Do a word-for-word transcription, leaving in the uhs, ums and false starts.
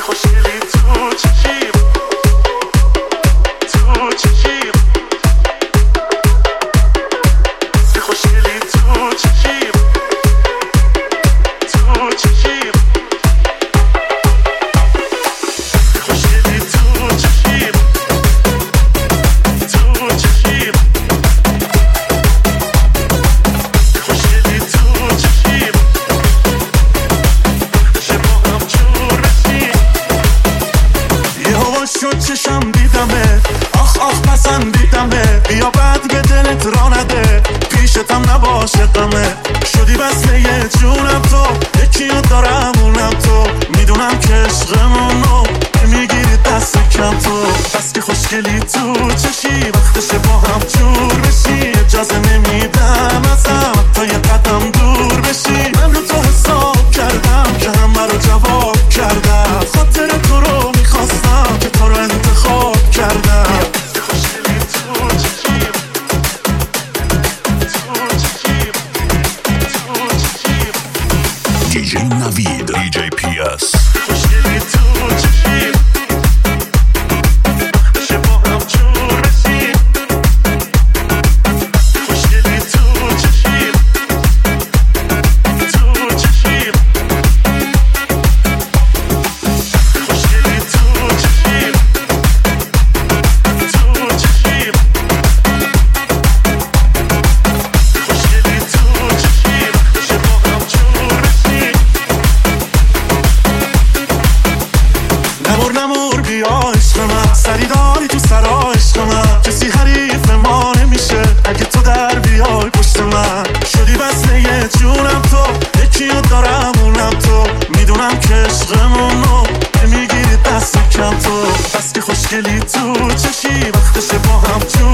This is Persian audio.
خوشگلی تو چشیم تو چشیم خوشگلی تو چشیم تو چشیم خوشگلی تو چشیم تو چشیم خوشگلی تو چشیم دشه با هم جور بشیم یه هوا شد چشم دیدمه آخ آخ پسندیدمه بیا بعد به دلت را نده پیشتم نباشه غمه شدی وصله یه جونم تو یکی رو دارم اونم تو میدونم که عشقمونو میگیری دست کم تو بس که خوشگلی تو چشی وقتشه با هم جور بشی اجازه نمیدم ازم تا یه قدم دور بشی من رو تو حساب کردم که همه رو جواب کردم خاطر تو رو میخواستم که تو رو انتخاب کردم خوشگلی تو چشی دی جی نوید دی جی پی اس خوشگلی تو چشیم دشه با هم جور بشیم خوشگلی تو چشیم تو چشیم خوشگلی تو چشیم تو چشیم خوشگلی تو چشیم دشه با هم جور بشیم نمور نمور بیا عشق من سری داری تو سرا عشق من کسی حریف ما نمیشه اگه تو در بیای پشت من شدی وصله یه جونم تو یکی رو دارم اونم تو میدونم که عشقمونو میگیری دست کم تو بس که خوشگلی تو چشی وقتشه با هم جون